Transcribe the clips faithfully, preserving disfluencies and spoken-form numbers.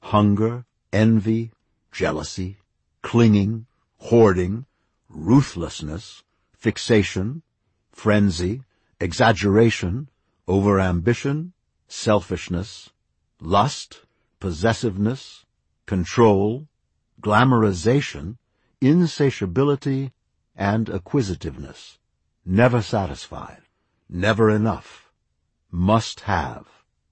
hunger, envy, jealousy, clinging, hoarding, ruthlessness, fixation, frenzy, exaggeration, overambition, selfishness, lust, possessiveness, control, glamorization, insatiability, and acquisitiveness. Never satisfied, never enough, must have.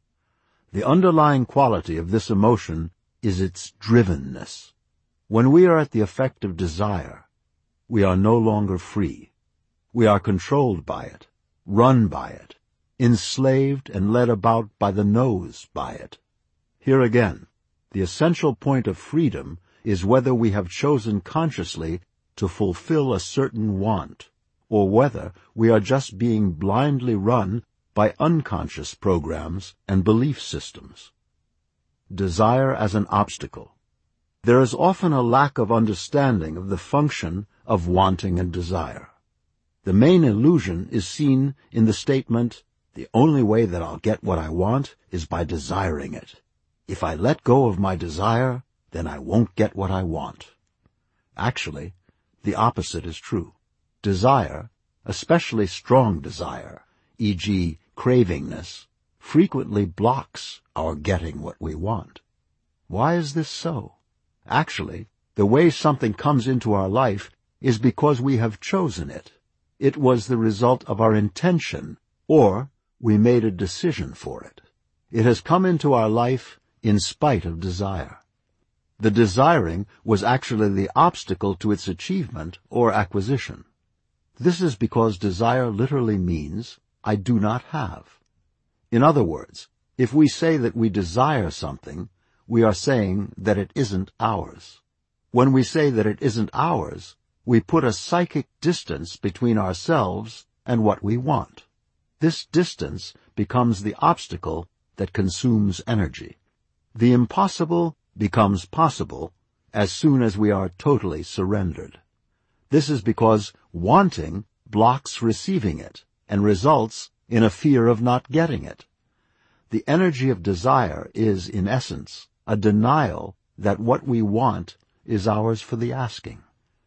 The underlying quality of this emotion is its drivenness. When we are at the effect of desire, we are no longer free. We are controlled by it, run by it, enslaved and led about by the nose by it. Here again, the essential point of freedom is whether we have chosen consciously to fulfill a certain want, or whether we are just being blindly run by unconscious programs and belief systems. Desire as an obstacle. There is often a lack of understanding of the function of wanting and desire. The main illusion is seen in the statement, "The only way that I'll get what I want is by desiring it. If I let go of my desire, then I won't get what I want." Actually, the opposite is true. Desire, especially strong desire, for example cravingness, frequently blocks our getting what we want. Why is this so? Actually, the way something comes into our life is because we have chosen it. It was the result of our intention, or we made a decision for it. It has come into our life in spite of desire. The desiring was actually the obstacle to its achievement or acquisition. This is because desire literally means, I do not have. In other words, if we say that we desire something, we are saying that it isn't ours. When we say that it isn't ours, we put a psychic distance between ourselves and what we want. This distance becomes the obstacle that consumes energy. The impossible becomes possible as soon as we are totally surrendered. This is because wanting blocks receiving it and results in a fear of not getting it. The energy of desire is, in essence, a denial that what we want is ours for the asking.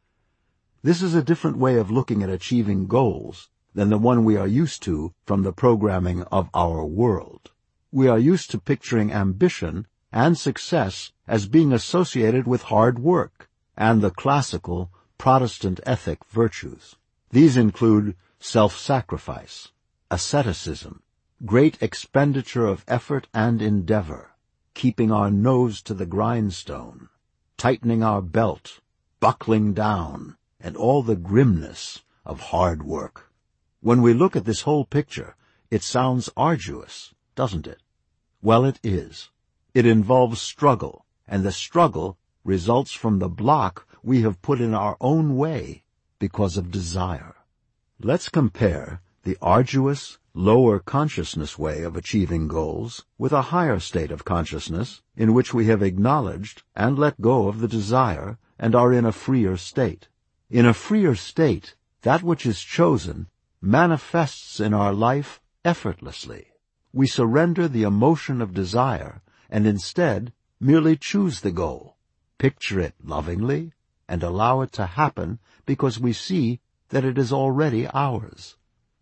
This is a different way of looking at achieving goals than the one we are used to from the programming of our world. We are used to picturing ambition and success as being associated with hard work and the classical Protestant ethic virtues. These include self-sacrifice, asceticism, great expenditure of effort and endeavor, keeping our nose to the grindstone, tightening our belt, buckling down, and all the grimness of hard work. When we look at this whole picture, it sounds arduous, doesn't it? Well, it is. It involves struggle, and the struggle results from the block we have put in our own way because of desire. Let's compare the arduous, lower consciousness way of achieving goals with a higher state of consciousness in which we have acknowledged and let go of the desire and are in a freer state. In a freer state, that which is chosen manifests in our life effortlessly. We surrender the emotion of desire and instead merely choose the goal, picture it lovingly, and allow it to happen because we see that it is already ours.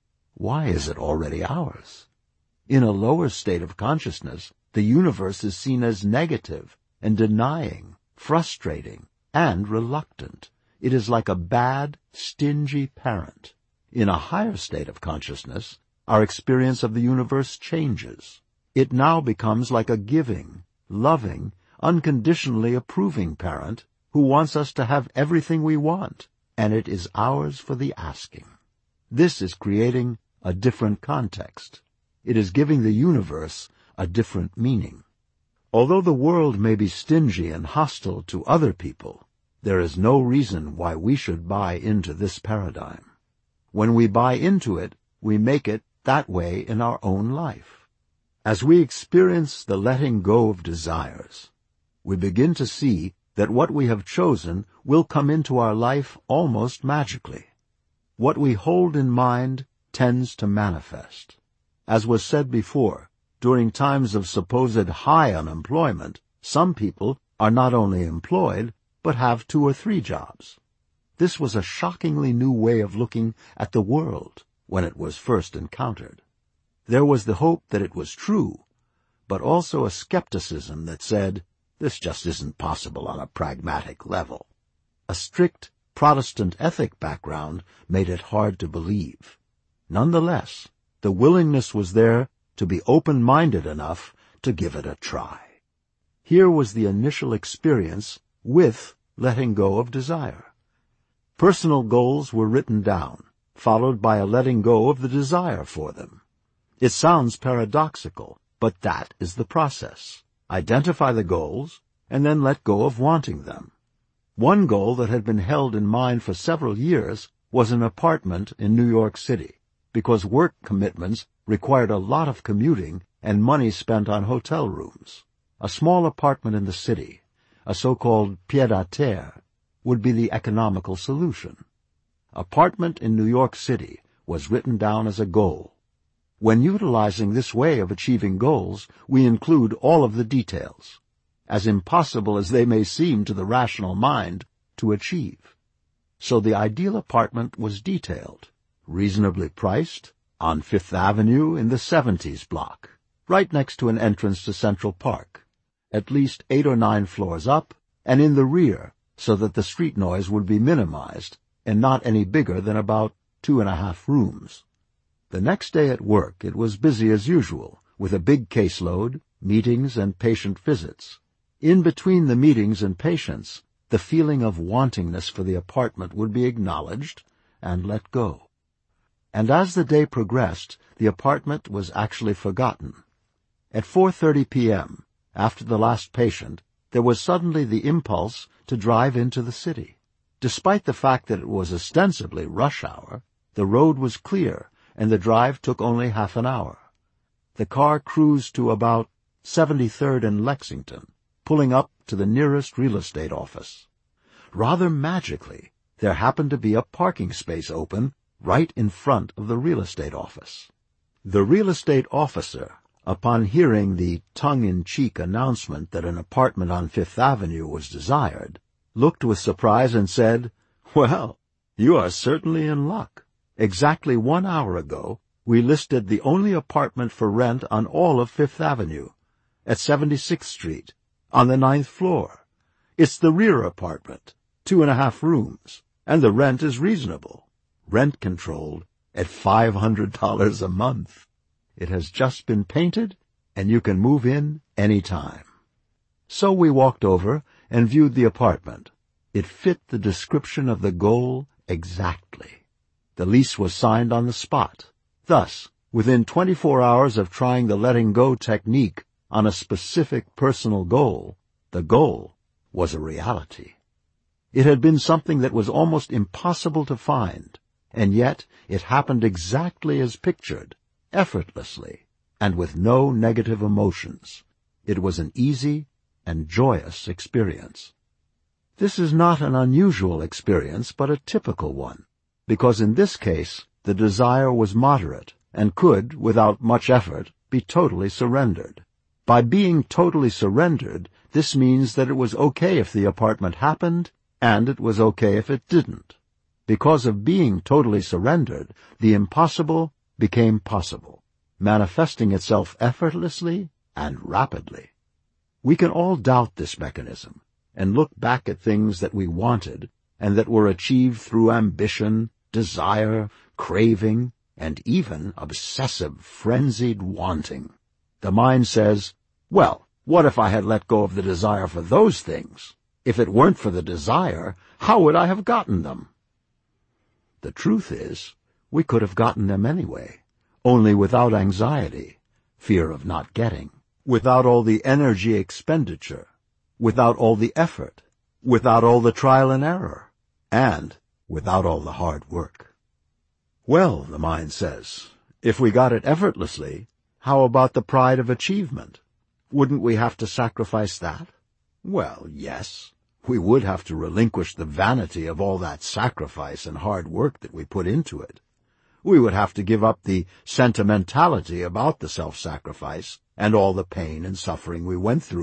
Why is it already ours? In a lower state of consciousness, the universe is seen as negative and denying, frustrating, and reluctant. It is like a bad, stingy parent. In a higher state of consciousness, our experience of the universe changes. It now becomes like a giving, loving, unconditionally approving parent who wants us to have everything we want, and it is ours for the asking. This is creating a different context. It is giving the universe a different meaning. Although the world may be stingy and hostile to other people, there is no reason why we should buy into this paradigm. When we buy into it, we make it that way in our own life. As we experience the letting go of desires, we begin to see that what we have chosen will come into our life almost magically. What we hold in mind tends to manifest. As was said before, during times of supposed high unemployment, Some people are not only employed, but have two or three jobs. This was a shockingly new way of looking at the world when it was first encountered. There was the hope that it was true, but also a skepticism that said, this just isn't possible on a pragmatic level. A strict Protestant ethic background made it hard to believe. Nonetheless, the willingness was there to be open-minded enough to give it a try. Here was the initial experience with letting go of desire. Personal goals were written down, followed by a letting go of the desire for them. It sounds paradoxical, but that is the process. Identify the goals, and then let go of wanting them. One goal that had been held in mind for several years was an apartment in New York City, because work commitments required a lot of commuting and money spent on hotel rooms. A small apartment in the city, a so-called pied-à-terre, would be the economical solution. Apartment in New York City was written down as a goal. When utilizing this way of achieving goals, we include all of the details, as impossible as they may seem to the rational mind to achieve. So the ideal apartment was detailed, reasonably priced, on Fifth Avenue in the seventies block, right next to an entrance to Central Park, at least eight or nine floors up, and in the rear, so that the street noise would be minimized and not any bigger than about two and a half rooms. The next day at work it was busy as usual, with a big caseload, meetings, and patient visits. In between the meetings and patients, the feeling of wantingness for the apartment would be acknowledged and let go. And as the day progressed, the apartment was actually forgotten. At four thirty p.m., after the last patient, there was suddenly the impulse to drive into the city. Despite the fact that it was ostensibly rush hour, the road was clear, and the drive took only half an hour. The car cruised to about seventy-third and Lexington, pulling up to the nearest real estate office. Rather magically, there happened to be a parking space open right in front of the real estate office. The real estate officer, upon hearing the tongue-in-cheek announcement that an apartment on Fifth Avenue was desired, looked with surprise and said, "Well, you are certainly in luck. Exactly one hour ago, we listed the only apartment for rent on all of Fifth Avenue, at seventy-sixth Street, on the ninth floor. It's the rear apartment, two and a half rooms, and the rent is reasonable, rent-controlled, at five hundred dollars a month. It has just been painted, and you can move in any time." So we walked over and viewed the apartment. It fit the description of the goal exactly. The lease was signed on the spot. Thus, within twenty-four hours of trying the letting go technique on a specific personal goal, the goal was a reality. It had been something that was almost impossible to find, and yet it happened exactly as pictured, effortlessly, and with no negative emotions. It was an easy and joyous experience. This is not an unusual experience, but a typical one, because in this case the desire was moderate and could, without much effort, be totally surrendered. By being totally surrendered, this means that it was okay if the apartment happened, and it was okay if it didn't. Because of being totally surrendered, the impossible became possible, manifesting itself effortlessly and rapidly. We can all doubt this mechanism, and look back at things that we wanted and that were achieved through ambition, desire, craving, and even obsessive, frenzied wanting. The mind says, well, what if I had let go of the desire for those things? If it weren't for the desire, how would I have gotten them? The truth is, we could have gotten them anyway, only without anxiety, fear of not getting, without all the energy expenditure, without all the effort, without all the trial and error, and without all the hard work. Well, the mind says, if we got it effortlessly, how about the pride of achievement? Wouldn't we have to sacrifice that? Well, yes, we would have to relinquish the vanity of all that sacrifice and hard work that we put into it. We would have to give up the sentimentality about the self-sacrifice and all the pain and suffering we went through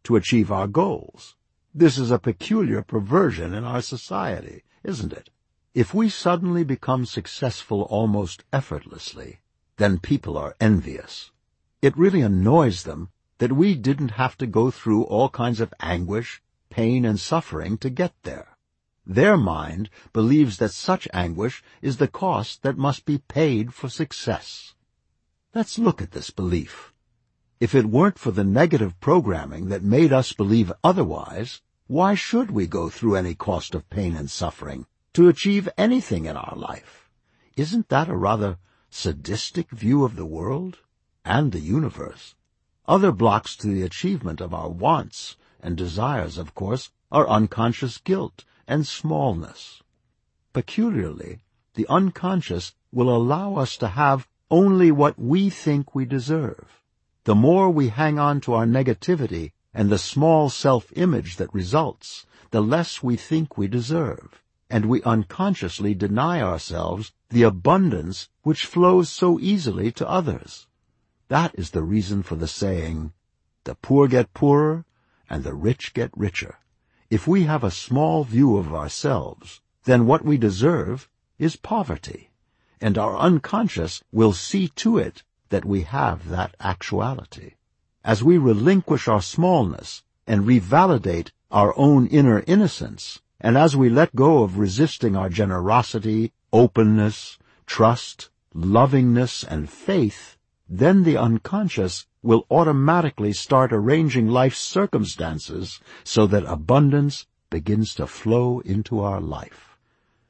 to achieve our goals. This is a peculiar perversion in our society, isn't it? If we suddenly become successful almost effortlessly, then people are envious. It really annoys them that we didn't have to go through all kinds of anguish, pain, and suffering to get there. Their mind believes that such anguish is the cost that must be paid for success. Let's look at this belief. If it weren't for the negative programming that made us believe otherwise, why should we go through any cost of pain and suffering to achieve anything in our life? Isn't that a rather sadistic view of the world and the universe? Other blocks to the achievement of our wants and desires, of course, are unconscious guilt and smallness. Peculiarly, the unconscious will allow us to have only what we think we deserve. The more we hang on to our negativity and the small self-image that results, the less we think we deserve, and we unconsciously deny ourselves the abundance which flows so easily to others. That is the reason for the saying, "The poor get poorer, and the rich get richer." If we have a small view of ourselves, then what we deserve is poverty, and our unconscious will see to it that we have that actuality. As we relinquish our smallness and revalidate our own inner innocence, and as we let go of resisting our generosity, openness, trust, lovingness, and faith, then the unconscious will automatically start arranging life's circumstances so that abundance begins to flow into our life.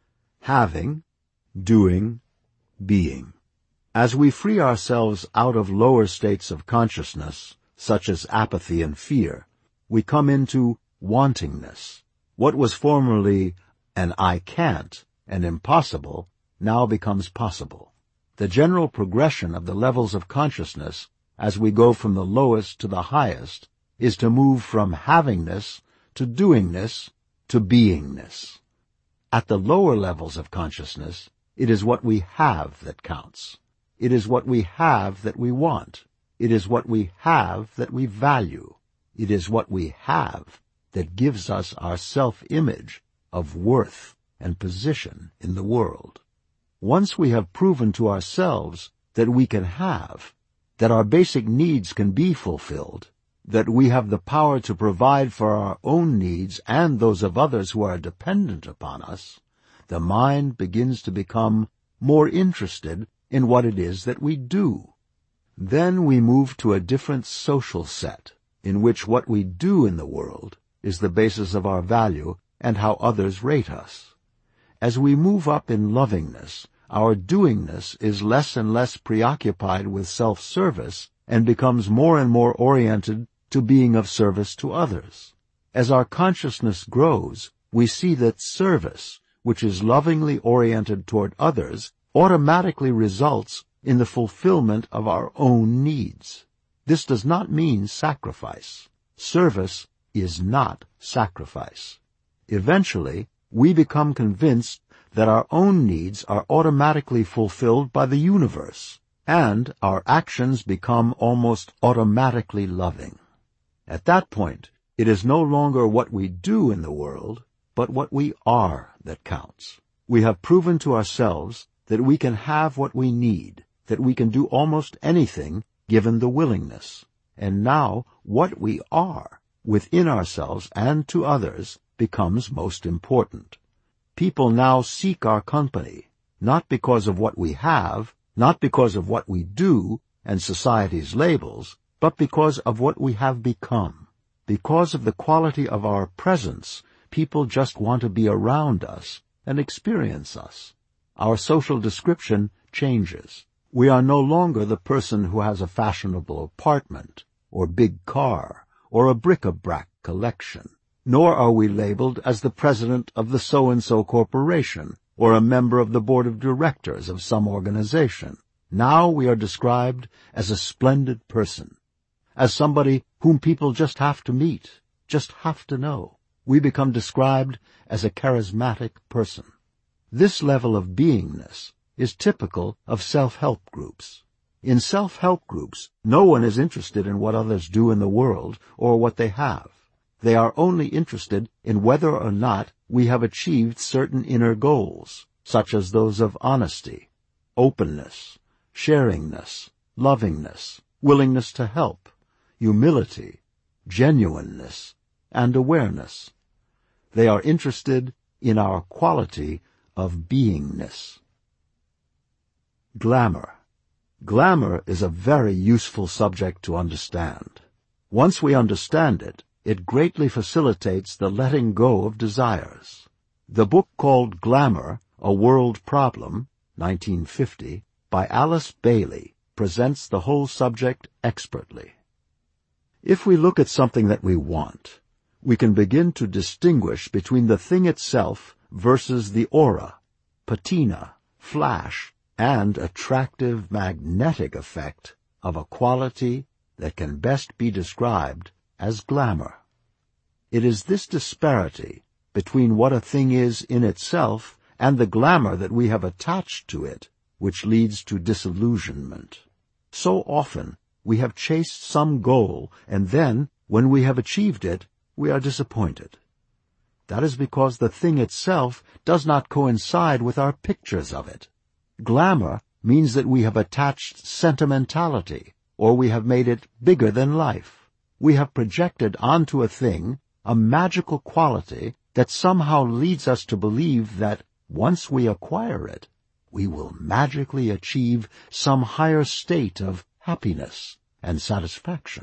Having, doing, being. As we free ourselves out of lower states of consciousness, such as apathy and fear, we come into wantingness. What was formerly an I can't and impossible now becomes possible. The general progression of the levels of consciousness as we go from the lowest to the highest is to move from havingness to doingness to beingness. At the lower levels of consciousness, it is what we have that counts. It is what we have that we want. It is what we have that we value. It is what we have that gives us our self-image of worth and position in the world. Once we have proven to ourselves that we can have, that our basic needs can be fulfilled, that we have the power to provide for our own needs and those of others who are dependent upon us, the mind begins to become more interested in what it is that we do. Then we move to a different social set, in which what we do in the world is the basis of our value and how others rate us. As we move up in lovingness, our doingness is less and less preoccupied with self-service and becomes more and more oriented to being of service to others. As our consciousness grows, we see that service, which is lovingly oriented toward others, automatically results in the fulfillment of our own needs. This does not mean sacrifice. Service is not sacrifice. Eventually, we become convinced that our own needs are automatically fulfilled by the universe, and our actions become almost automatically loving. At that point, it is no longer what we do in the world, but what we are that counts. We have proven to ourselves that we can have what we need, that we can do almost anything given the willingness. And now, what we are, within ourselves and to others, becomes most important. People now seek our company, not because of what we have, not because of what we do and society's labels, but because of what we have become. Because of the quality of our presence, people just want to be around us and experience us. Our social description changes. We are no longer the person who has a fashionable apartment, or big car, or a bric-a-brac collection. Nor are we labeled as the president of the so-and-so corporation, or a member of the board of directors of some organization. Now we are described as a splendid person, as somebody whom people just have to meet, just have to know. We become described as a charismatic person. This level of beingness is typical of self-help groups. In self-help groups, no one is interested in what others do in the world or what they have. They are only interested in whether or not we have achieved certain inner goals, such as those of honesty, openness, sharingness, lovingness, willingness to help, humility, genuineness, and awareness. They are interested in our quality of beingness. Glamour. Glamour is a very useful subject to understand. Once we understand it, it greatly facilitates the letting go of desires. The book called Glamour, A World Problem, nineteen fifty, by Alice Bailey, presents the whole subject expertly. If we look at something that we want, we can begin to distinguish between the thing itself versus the aura, patina, flash, and attractive magnetic effect of a quality that can best be described as glamour. It is this disparity between what a thing is in itself and the glamour that we have attached to it which leads to disillusionment. So often we have chased some goal, and then, when we have achieved it, we are disappointed. That is because the thing itself does not coincide with our pictures of it. Glamour means that we have attached sentimentality, or we have made it bigger than life. We have projected onto a thing a magical quality that somehow leads us to believe that once we acquire it, we will magically achieve some higher state of happiness and satisfaction.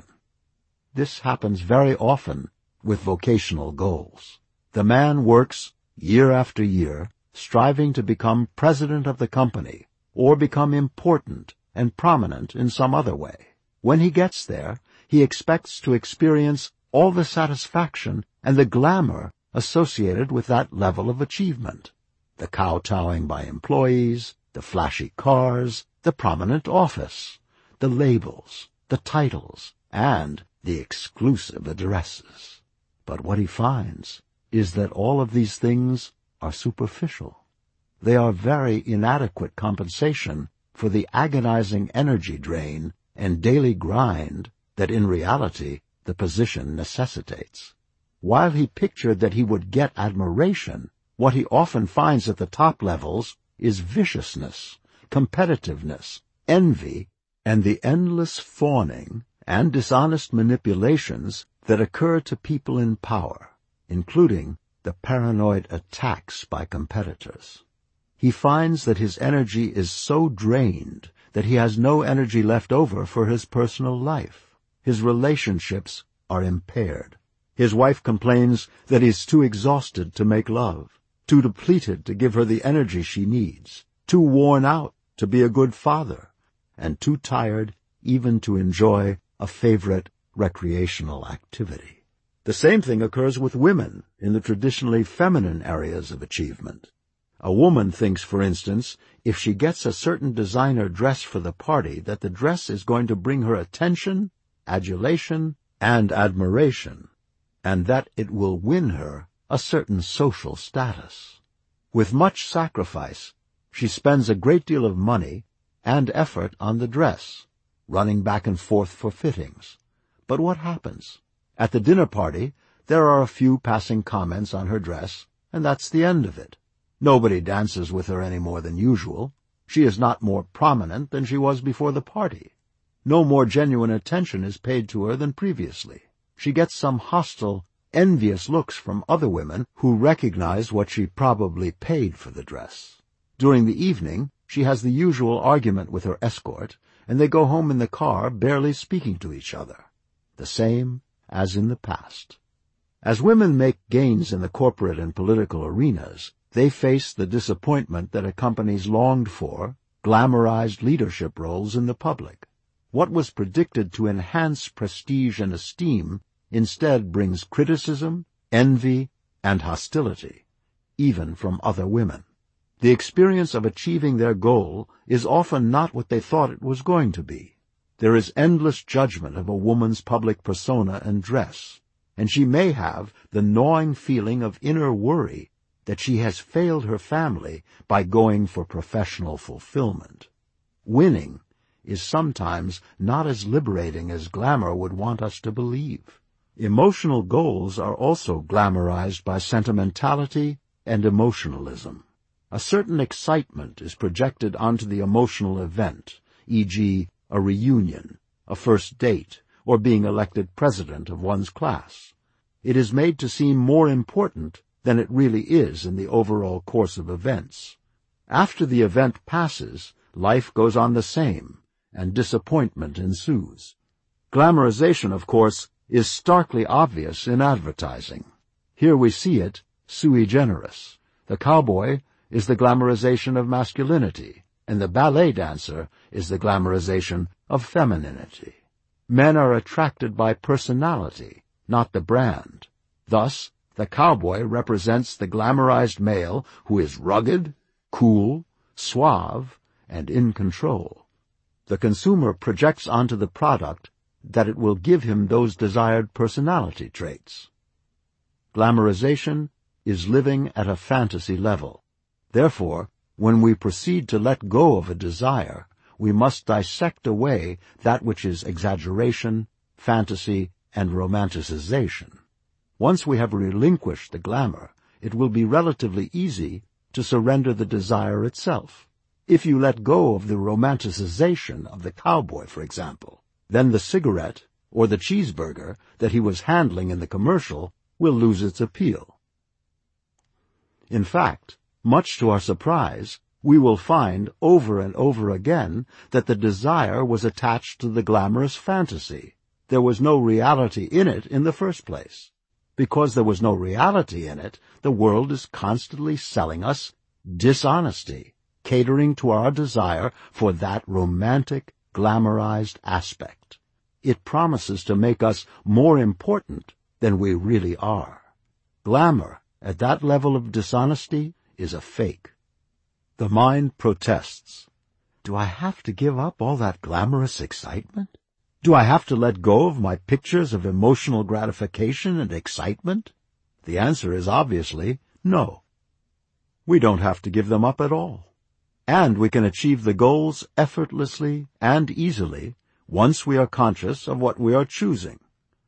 This happens very often with vocational goals. The man works year after year, striving to become president of the company or become important and prominent in some other way. When he gets there, he expects to experience all the satisfaction and the glamour associated with that level of achievement. The kowtowing by employees, the flashy cars, the prominent office, the labels, the titles, and the exclusive addresses. But what he finds is that all of these things are superficial. They are very inadequate compensation for the agonizing energy drain and daily grind that in reality the position necessitates. While he pictured that he would get admiration, what he often finds at the top levels is viciousness, competitiveness, envy, and the endless fawning and dishonest manipulations that occur to people in power, including the paranoid attacks by competitors. He finds that his energy is so drained that he has no energy left over for his personal life. His relationships are impaired. His wife complains that he is too exhausted to make love, too depleted to give her the energy she needs, too worn out to be a good father, and too tired even to enjoy a favorite recreational activity. The same thing occurs with women in the traditionally feminine areas of achievement. A woman thinks, for instance, if she gets a certain designer dress for the party, that the dress is going to bring her attention, adulation, and admiration, and that it will win her a certain social status. With much sacrifice, she spends a great deal of money and effort on the dress, running back and forth for fittings. But what happens? At the dinner party, there are a few passing comments on her dress, and that's the end of it. Nobody dances with her any more than usual. She is not more prominent than she was before the party. No more genuine attention is paid to her than previously. She gets some hostile, envious looks from other women who recognize what she probably paid for the dress. During the evening, she has the usual argument with her escort, and they go home in the car barely speaking to each other. The same as in the past. As women make gains in the corporate and political arenas, they face the disappointment that accompanies longed-for, glamorized leadership roles in the public. What was predicted to enhance prestige and esteem instead brings criticism, envy, and hostility, even from other women. The experience of achieving their goal is often not what they thought it was going to be. There is endless judgment of a woman's public persona and dress, and she may have the gnawing feeling of inner worry that she has failed her family by going for professional fulfillment. Winning is sometimes not as liberating as glamour would want us to believe. Emotional goals are also glamorized by sentimentality and emotionalism. A certain excitement is projected onto the emotional event, for example a reunion, a first date, or being elected president of one's class. It is made to seem more important than it really is in the overall course of events. After the event passes, life goes on the same, and disappointment ensues. Glamorization, of course, is starkly obvious in advertising. Here we see it sui generis. The cowboy is the glamorization of masculinity, and the ballet dancer is the glamorization of femininity. Men are attracted by personality, not the brand. Thus, the cowboy represents the glamorized male who is rugged, cool, suave, and in control. The consumer projects onto the product that it will give him those desired personality traits. Glamorization is living at a fantasy level. Therefore, when we proceed to let go of a desire, we must dissect away that which is exaggeration, fantasy, and romanticization. Once we have relinquished the glamour, it will be relatively easy to surrender the desire itself. If you let go of the romanticization of the cowboy, for example, then the cigarette or the cheeseburger that he was handling in the commercial will lose its appeal. In fact, much to our surprise, we will find over and over again that the desire was attached to the glamorous fantasy. There was no reality in it in the first place. Because there was no reality in it, the world is constantly selling us dishonesty, catering to our desire for that romantic, glamorized aspect. It promises to make us more important than we really are. Glamour at that level of dishonesty is a fake. The mind protests. Do I have to give up all that glamorous excitement? Do I have to let go of my pictures of emotional gratification and excitement? The answer is obviously no. We don't have to give them up at all. And we can achieve the goals effortlessly and easily once we are conscious of what we are choosing.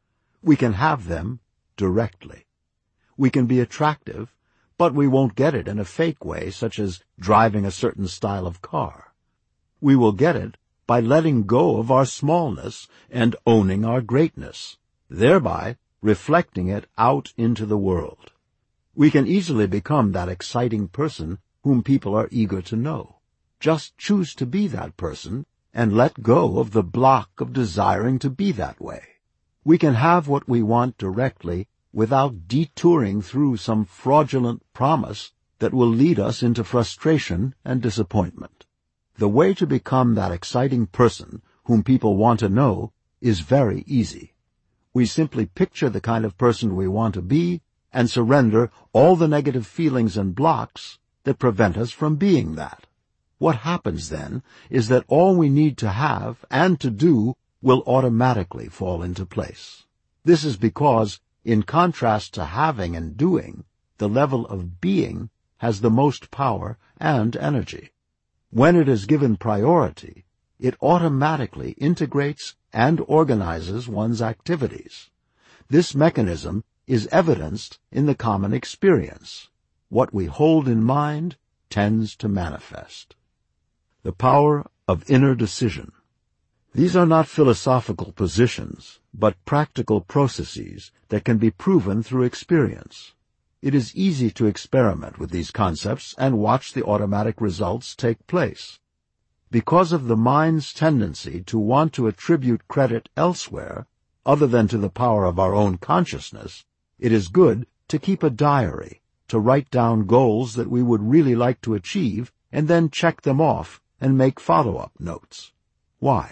We can have them directly. We can be attractive, but we won't get it in a fake way, such as driving a certain style of car. We will get it by letting go of our smallness and owning our greatness, thereby reflecting it out into the world. We can easily become that exciting person whom people are eager to know. Just choose to be that person and let go of the block of desiring to be that way. We can have what we want directly without detouring through some fraudulent promise that will lead us into frustration and disappointment. The way to become that exciting person whom people want to know is very easy. We simply picture the kind of person we want to be and surrender all the negative feelings and blocks that prevent us from being that. What happens then is that all we need to have and to do will automatically fall into place. This is because, in contrast to having and doing, the level of being has the most power and energy. When it is given priority, it automatically integrates and organizes one's activities. This mechanism is evidenced in the common experience. What we hold in mind tends to manifest. The power of inner decision. These are not philosophical positions, but practical processes that can be proven through experience. It is easy to experiment with these concepts and watch the automatic results take place. Because of the mind's tendency to want to attribute credit elsewhere, other than to the power of our own consciousness, it is good to keep a diary, to write down goals that we would really like to achieve, and then check them off and make follow-up notes. Why?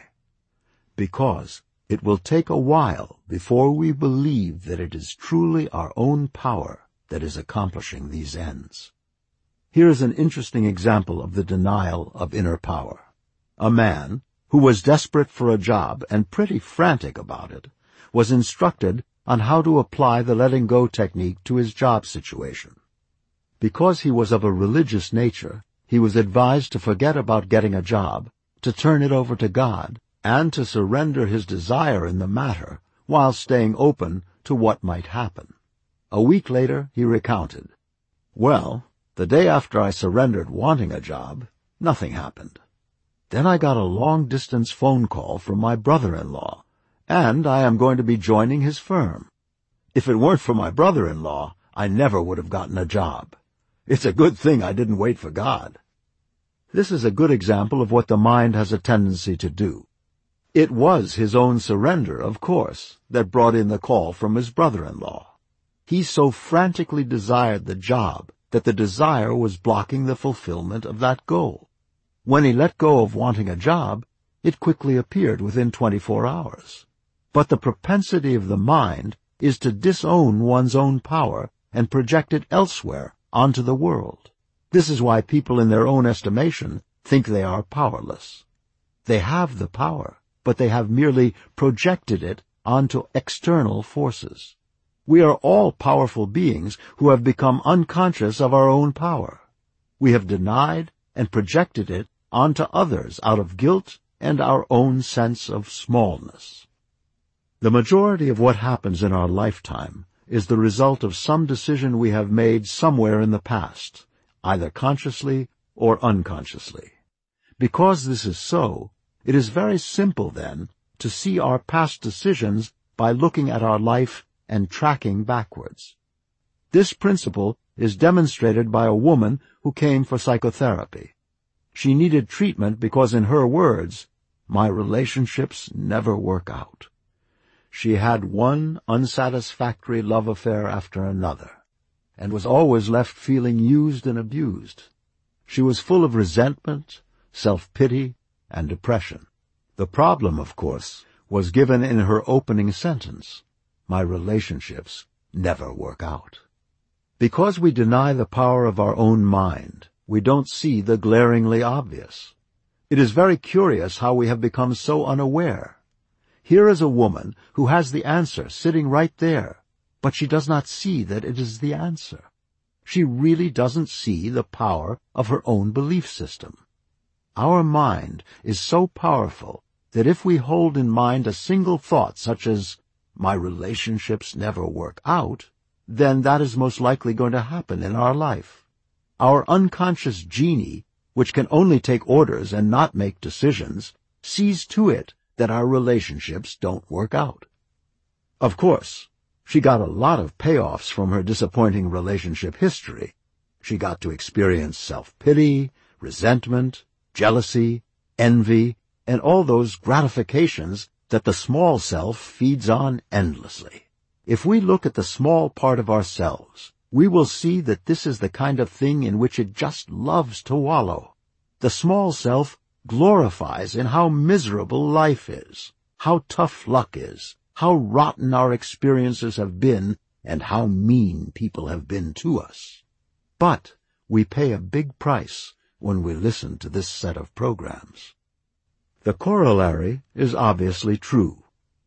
Because it will take a while before we believe that it is truly our own power that is accomplishing these ends. Here is an interesting example of the denial of inner power. A man, who was desperate for a job and pretty frantic about it, was instructed on how to apply the letting go technique to his job situation. Because he was of a religious nature, he was advised to forget about getting a job to turn it over to God, and to surrender his desire in the matter, while staying open to what might happen. A week later, he recounted, "Well, the day after I surrendered wanting a job, nothing happened. Then I got a long-distance phone call from my brother-in-law, and I am going to be joining his firm. If it weren't for my brother-in-law, I never would have gotten a job. It's a good thing I didn't wait for God." This is a good example of what the mind has a tendency to do. It was his own surrender, of course, that brought in the call from his brother-in-law. He so frantically desired the job that the desire was blocking the fulfillment of that goal. When he let go of wanting a job, it quickly appeared within twenty-four hours. But the propensity of the mind is to disown one's own power and project it elsewhere onto the world. This is why people in their own estimation think they are powerless. They have the power, but they have merely projected it onto external forces. We are all powerful beings who have become unconscious of our own power. We have denied and projected it onto others out of guilt and our own sense of smallness. The majority of what happens in our lifetime is the result of some decision we have made somewhere in the past, either consciously or unconsciously. Because this is so, it is very simple, then, to see our past decisions by looking at our life and tracking backwards. This principle is demonstrated by a woman who came for psychotherapy. She needed treatment because, in her words, "My relationships never work out." She had one unsatisfactory love affair after another, and was always left feeling used and abused. She was full of resentment, self-pity, and depression. The problem, of course, was given in her opening sentence: "My relationships never work out." Because we deny the power of our own mind, we don't see the glaringly obvious. It is very curious how we have become so unaware. Here is a woman who has the answer sitting right there, but she does not see that it is the answer. She really doesn't see the power of her own belief system. Our mind is so powerful that if we hold in mind a single thought such as, "My relationships never work out," then that is most likely going to happen in our life. Our unconscious genie, which can only take orders and not make decisions, sees to it that our relationships don't work out. Of course, she got a lot of payoffs from her disappointing relationship history. She got to experience self-pity, resentment, jealousy, envy, and all those gratifications that the small self feeds on endlessly. If we look at the small part of ourselves, we will see that this is the kind of thing in which it just loves to wallow. The small self glorifies in how miserable life is, how tough luck is, how rotten our experiences have been, and how mean people have been to us. But we pay a big price when we listen to this set of programs. The corollary is obviously true.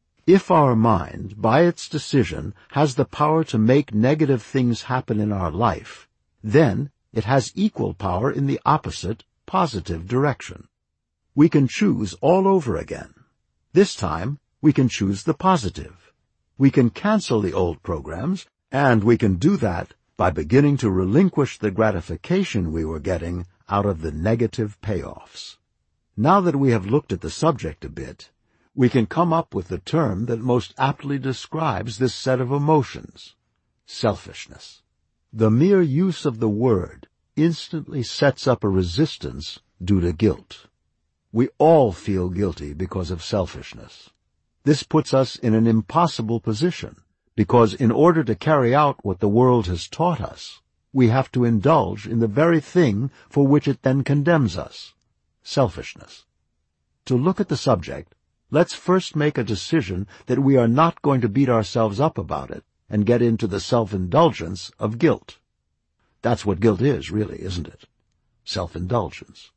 If our mind, by its decision, has the power to make negative things happen in our life, then it has equal power in the opposite, positive direction. We can choose all over again. This time, we can choose the positive. We can cancel the old programs, and we can do that by beginning to relinquish the gratification we were getting out of the negative payoffs. Now that we have looked at the subject a bit, we can come up with the term that most aptly describes this set of emotions: selfishness. The mere use of the word instantly sets up a resistance due to guilt. We all feel guilty because of selfishness. This puts us in an impossible position, because in order to carry out what the world has taught us, we have to indulge in the very thing for which it then condemns us: selfishness. To look at the subject, let's first make a decision that we are not going to beat ourselves up about it and get into the self-indulgence of guilt. That's what guilt is, really, isn't it? Self-indulgence.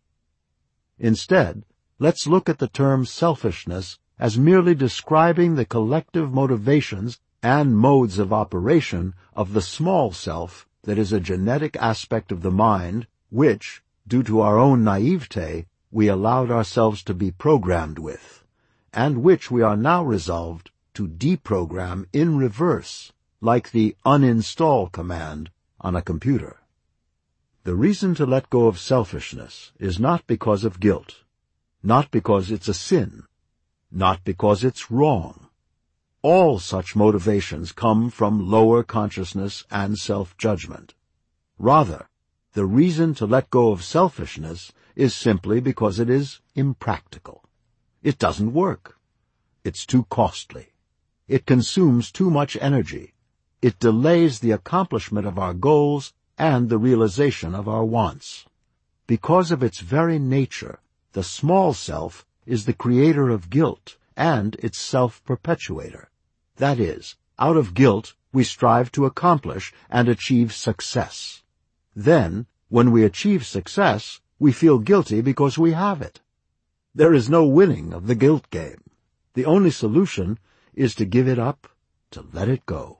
Instead, let's look at the term selfishness as merely describing the collective motivations and modes of operation of the small self that is a genetic aspect of the mind which, due to our own naivete, we allowed ourselves to be programmed with, and which we are now resolved to deprogram in reverse, like the uninstall command on a computer. The reason to let go of selfishness is not because of guilt, not because it's a sin, not because it's wrong. All such motivations come from lower consciousness and self-judgment. Rather, the reason to let go of selfishness is simply because it is impractical. It doesn't work. It's too costly. It consumes too much energy. It delays the accomplishment of our goals and the realization of our wants. Because of its very nature, the small self is the creator of guilt and its self-perpetuator. That is, out of guilt we strive to accomplish and achieve success. Then, when we achieve success, we feel guilty because we have it. There is no winning of the guilt game. The only solution is to give it up, to let it go.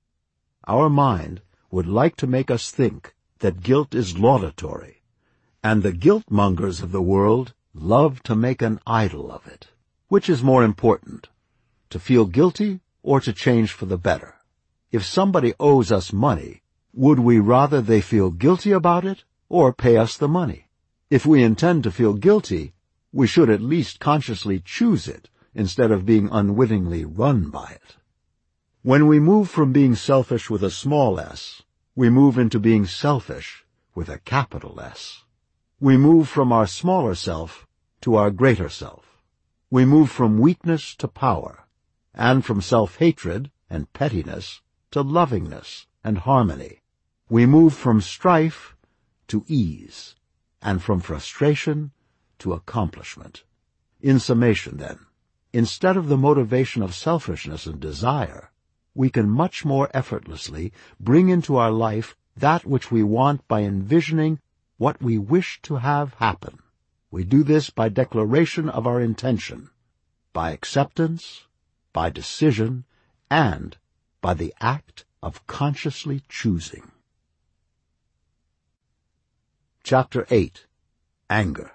Our mind would like to make us think that guilt is laudatory, and the guilt-mongers of the world love to make an idol of it. Which is more important, to feel guilty or to change for the better? If somebody owes us money, would we rather they feel guilty about it or pay us the money? If we intend to feel guilty, we should at least consciously choose it instead of being unwittingly run by it. When we move from being selfish with a small s, we move into being selfish with a capital S. We move from our smaller self to our greater self. We move from weakness to power, and from self-hatred and pettiness to lovingness and harmony. We move from strife to ease, and from frustration to accomplishment. In summation, then, instead of the motivation of selfishness and desire, we can much more effortlessly bring into our life that which we want by envisioning what we wish to have happen. We do this by declaration of our intention, by acceptance, by decision, and by the act of consciously choosing. Chapter eight. Anger.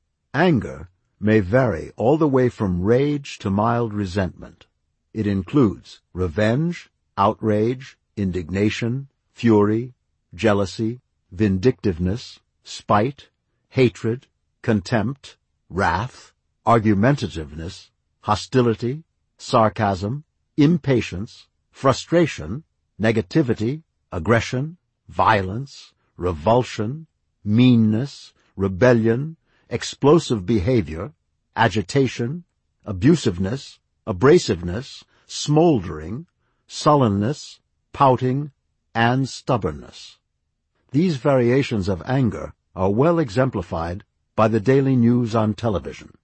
Anger may vary all the way from rage to mild resentment. It includes revenge, outrage, indignation, fury, jealousy, vindictiveness, spite, hatred, contempt, wrath, argumentativeness, hostility, sarcasm, impatience, frustration, negativity, aggression, violence, revulsion, meanness, rebellion, explosive behavior, agitation, abusiveness, abrasiveness, smoldering, sullenness, pouting, and stubbornness. These variations of anger are well exemplified by the daily news on television.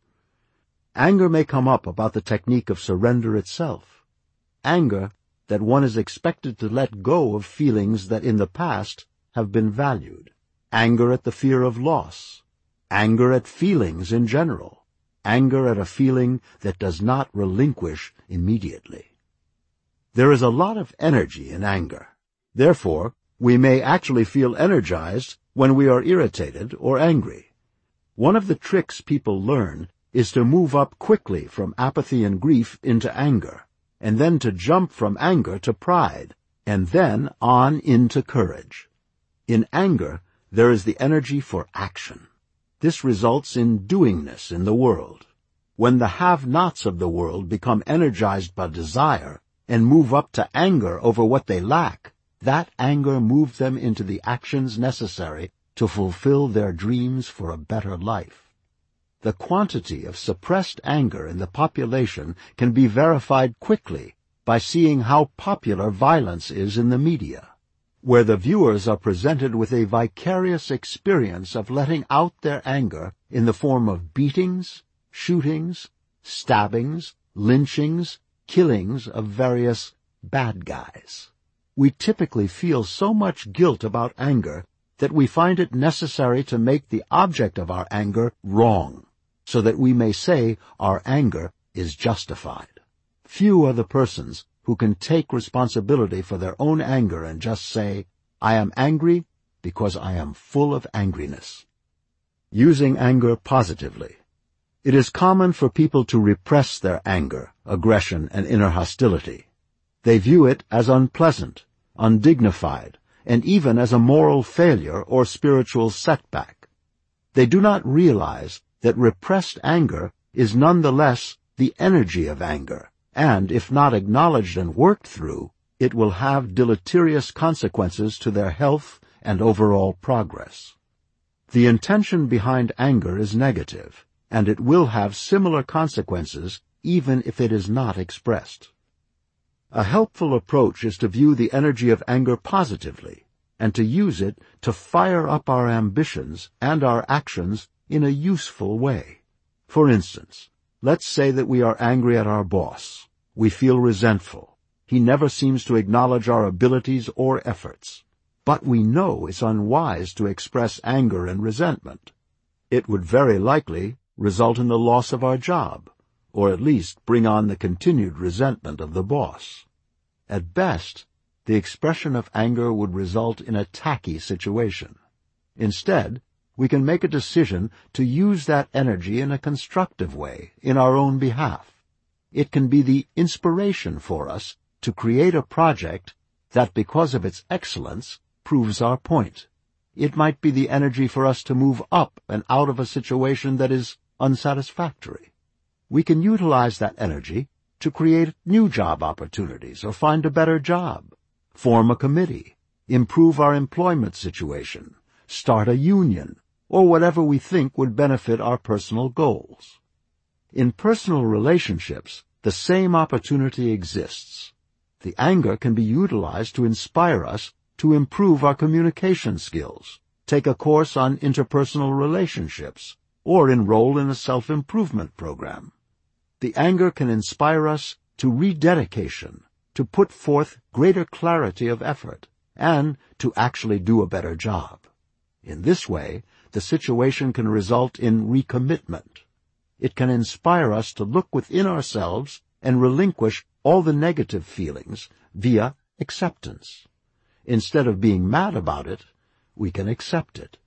Anger may come up about the technique of surrender itself. Anger that one is expected to let go of feelings that in the past have been valued. Anger at the fear of loss. Anger at feelings in general. Anger at a feeling that does not relinquish immediately. There is a lot of energy in anger. Therefore, we may actually feel energized when we are irritated or angry. One of the tricks people learn is to move up quickly from apathy and grief into anger, and then to jump from anger to pride, and then on into courage. In anger, there is the energy for action. This results in doingness in the world. When the have-nots of the world become energized by desire and move up to anger over what they lack, that anger moves them into the actions necessary to fulfill their dreams for a better life. The quantity of suppressed anger in the population can be verified quickly by seeing how popular violence is in the media, where the viewers are presented with a vicarious experience of letting out their anger in the form of beatings, shootings, stabbings, lynchings, killings of various bad guys. We typically feel so much guilt about anger that we find it necessary to make the object of our anger wrong, so that we may say our anger is justified. Few are the persons who can take responsibility for their own anger and just say, "I am angry because I am full of angriness." Using anger positively. It is common for people to repress their anger, aggression, and inner hostility. They view it as unpleasant, undignified, and even as a moral failure or spiritual setback. They do not realize that repressed anger is nonetheless the energy of anger, and if not acknowledged and worked through, it will have deleterious consequences to their health and overall progress. The intention behind anger is negative, and it will have similar consequences even if it is not expressed. A helpful approach is to view the energy of anger positively, and to use it to fire up our ambitions and our actions in a useful way. For instance, let's say that we are angry at our boss. We feel resentful. He never seems to acknowledge our abilities or efforts. But we know it's unwise to express anger and resentment. It would very likely result in the loss of our job, or at least bring on the continued resentment of the boss. At best, the expression of anger would result in a tacky situation. Instead, we can make a decision to use that energy in a constructive way, in our own behalf. It can be the inspiration for us to create a project that, because of its excellence, proves our point. It might be the energy for us to move up and out of a situation that is unsatisfactory. We can utilize that energy to create new job opportunities or find a better job, form a committee, improve our employment situation, start a union, or whatever we think would benefit our personal goals. In personal relationships, the same opportunity exists. The anger can be utilized to inspire us to improve our communication skills, take a course on interpersonal relationships, or enroll in a self-improvement program. The anger can inspire us to rededication, to put forth greater clarity of effort, and to actually do a better job. In this way, the situation can result in recommitment. It can inspire us to look within ourselves and relinquish all the negative feelings via acceptance. Instead of being mad about it, we can accept it.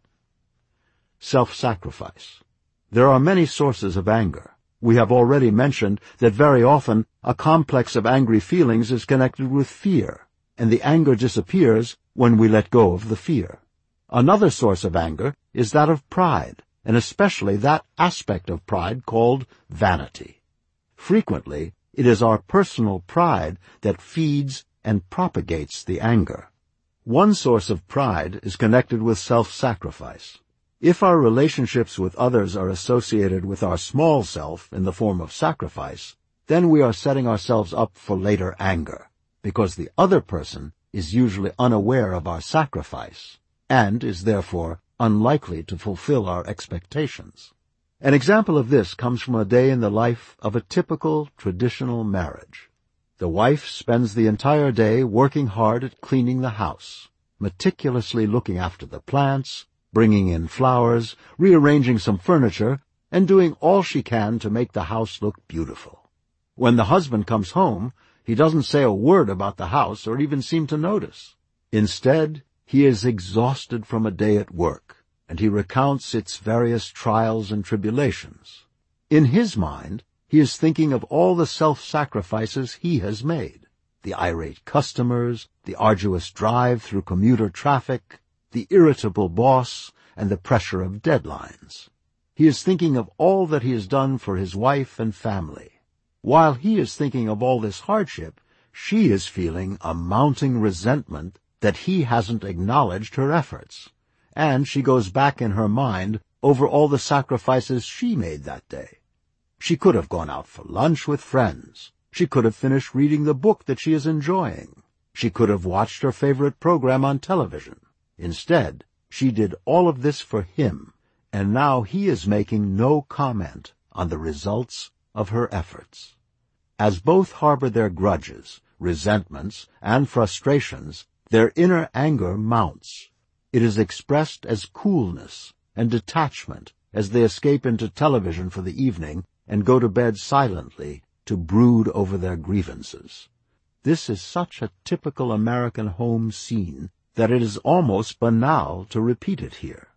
Self-sacrifice. There are many sources of anger. We have already mentioned that very often a complex of angry feelings is connected with fear, and the anger disappears when we let go of the fear. Another source of anger is that of pride, and especially that aspect of pride called vanity. Frequently, it is our personal pride that feeds and propagates the anger. One source of pride is connected with self-sacrifice. If our relationships with others are associated with our small self in the form of sacrifice, then we are setting ourselves up for later anger, because the other person is usually unaware of our sacrifice, and is therefore unlikely to fulfill our expectations. An example of this comes from a day in the life of a typical traditional marriage. The wife spends the entire day working hard at cleaning the house, meticulously looking after the plants, bringing in flowers, rearranging some furniture, and doing all she can to make the house look beautiful. When the husband comes home, he doesn't say a word about the house or even seem to notice. Instead, he is exhausted from a day at work, and he recounts its various trials and tribulations. In his mind, he is thinking of all the self-sacrifices he has made, the irate customers, the arduous drive through commuter traffic, the irritable boss, and the pressure of deadlines. He is thinking of all that he has done for his wife and family. While he is thinking of all this hardship, she is feeling a mounting resentment that he hasn't acknowledged her efforts, and she goes back in her mind over all the sacrifices she made that day. She could have gone out for lunch with friends. She could have finished reading the book that she is enjoying. She could have watched her favorite program on television. Instead, she did all of this for him, and now he is making no comment on the results of her efforts. As both harbor their grudges, resentments, and frustrations, their inner anger mounts. It is expressed as coolness and detachment as they escape into television for the evening and go to bed silently to brood over their grievances. This is such a typical American home scene that it is almost banal to repeat it here.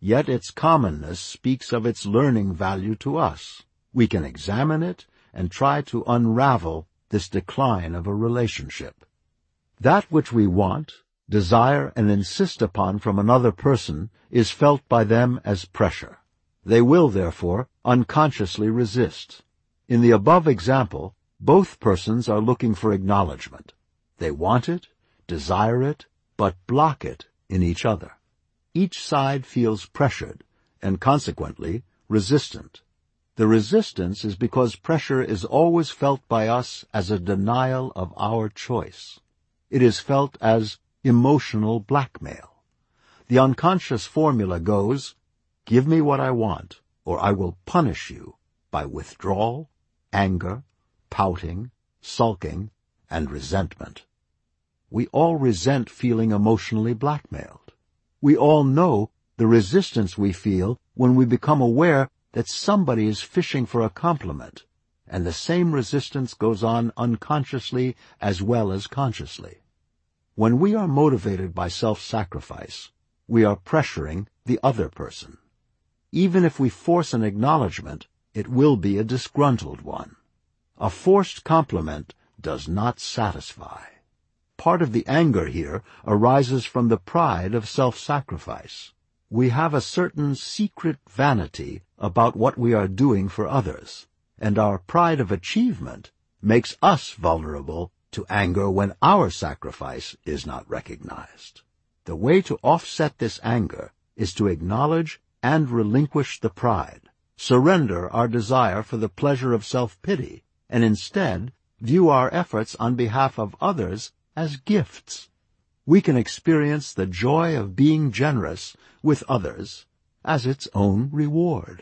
yet its commonness speaks of its learning value to us. We can examine it and try to unravel this decline of a relationship. That which we want, desire, and insist upon from another person is felt by them as pressure. They will, therefore, unconsciously resist. In the above example, both persons are looking for acknowledgement. They want it, desire it, but block it in each other. Each side feels pressured and, consequently, resistant. The resistance is because pressure is always felt by us as a denial of our choice. It is felt as emotional blackmail. The unconscious formula goes, "Give me what I want, or I will punish you by withdrawal, anger, pouting, sulking, and resentment." We all resent feeling emotionally blackmailed. We all know the resistance we feel when we become aware that somebody is fishing for a compliment, and the same resistance goes on unconsciously as well as consciously. When we are motivated by self-sacrifice, we are pressuring the other person. Even if we force an acknowledgement, it will be a disgruntled one. A forced compliment does not satisfy. Part of the anger here arises from the pride of self-sacrifice. We have a certain secret vanity about what we are doing for others, and our pride of achievement makes us vulnerable to anger when our sacrifice is not recognized. The way to offset this anger is to acknowledge and relinquish the pride, surrender our desire for the pleasure of self-pity, and instead view our efforts on behalf of others as gifts. We can experience the joy of being generous with others as its own reward.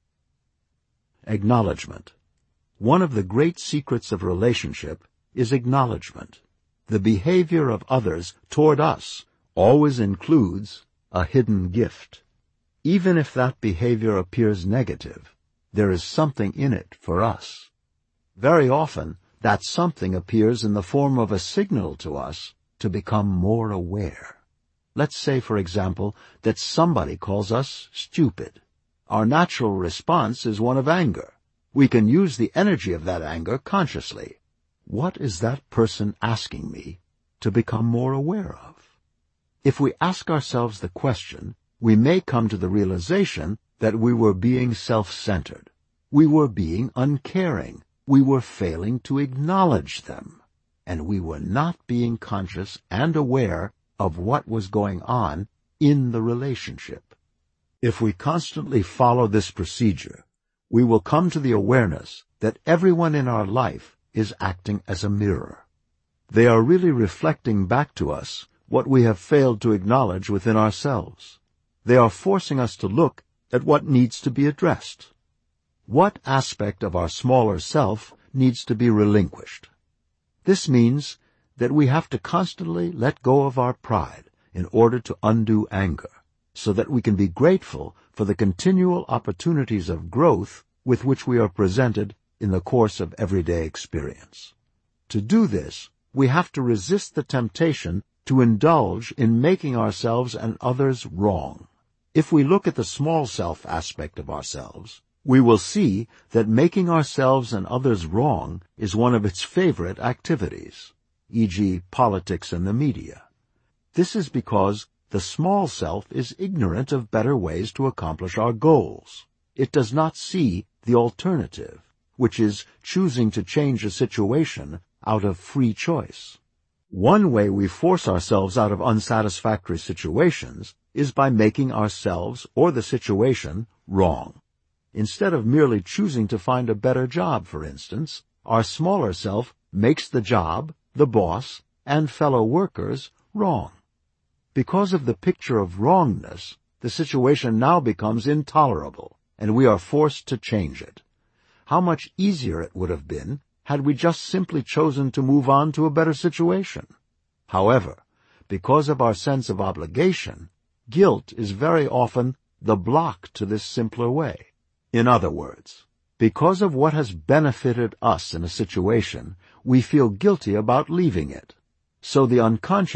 Acknowledgement. One of the great secrets of relationship is acknowledgement. The behavior of others toward us always includes a hidden gift. Even if that behavior appears negative, there is something in it for us. Very often, that something appears in the form of a signal to us to become more aware. Let's say, for example, that somebody calls us stupid. Our natural response is one of anger. We can use the energy of that anger consciously. What is that person asking me to become more aware of? If we ask ourselves the question, we may come to the realization that we were being self-centered. We were being uncaring. We were failing to acknowledge them. And we were not being conscious and aware of what was going on in the relationship. If we constantly follow this procedure, we will come to the awareness that everyone in our life is acting as a mirror. They are really reflecting back to us what we have failed to acknowledge within ourselves. They are forcing us to look at what needs to be addressed. What aspect of our smaller self needs to be relinquished? This means that we have to constantly let go of our pride in order to undo anger, so that we can be grateful for the continual opportunities of growth with which we are presented in the course of everyday experience. To do this, we have to resist the temptation to indulge in making ourselves and others wrong. If we look at the small self aspect of ourselves, we will see that making ourselves and others wrong is one of its favorite activities, for example politics and the media. This is because the small self is ignorant of better ways to accomplish our goals. It does not see the alternative, which is choosing to change a situation out of free choice. One way we force ourselves out of unsatisfactory situations is by making ourselves or the situation wrong. Instead of merely choosing to find a better job, for instance, our smaller self makes the job, the boss, and fellow workers wrong. Because of the picture of wrongness, the situation now becomes intolerable, and we are forced to change it. How much easier it would have been had we just simply chosen to move on to a better situation. However, because of our sense of obligation, guilt is very often the block to this simpler way. In other words, because of what has benefited us in a situation, we feel guilty about leaving it. So the unconscious